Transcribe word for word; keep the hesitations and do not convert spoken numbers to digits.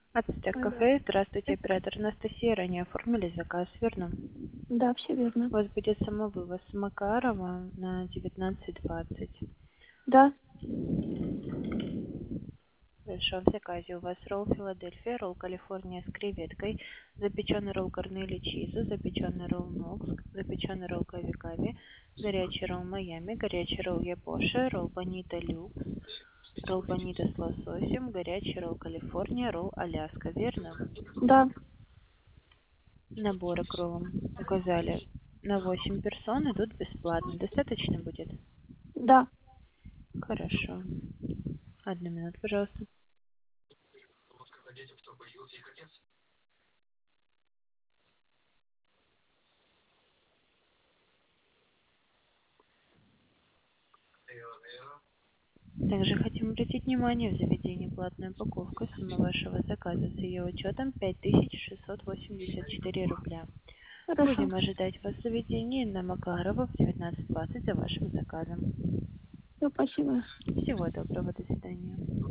Ацтек Алло. кафе. Здравствуйте, оператор Анастасия. Ранее оформили заказ, верно? Да, все верно. У вас будет самовывоз с Макарова на девятнадцать двадцать. Да, Хорошо, в заказе у вас ролл Филадельфия, ролл Калифорния с креветкой, запеченный ролл Корнели Чизу, запеченный ролл Нокс, запеченный ролл Кави Кави, горячий ролл Майами, горячий ролл Япоши, ролл Бонита Люкс, ролл Бонита с лососем, горячий ролл Калифорния, ролл Аляска, верно? да, Наборы к роллам указали на восемь персон, идут бесплатно. Достаточно будет? да. Хорошо. Одну минуту, пожалуйста. Также хотим обратить внимание, в заведении платная упаковка. Сумма вашего заказа с ее учетом пять тысяч шестьсот восемьдесят четыре рубля. Хорошо. Будем ожидать вас в заведении на Макарова в девятнадцать двадцать за вашим заказом. Все, спасибо. Всего доброго, до свидания.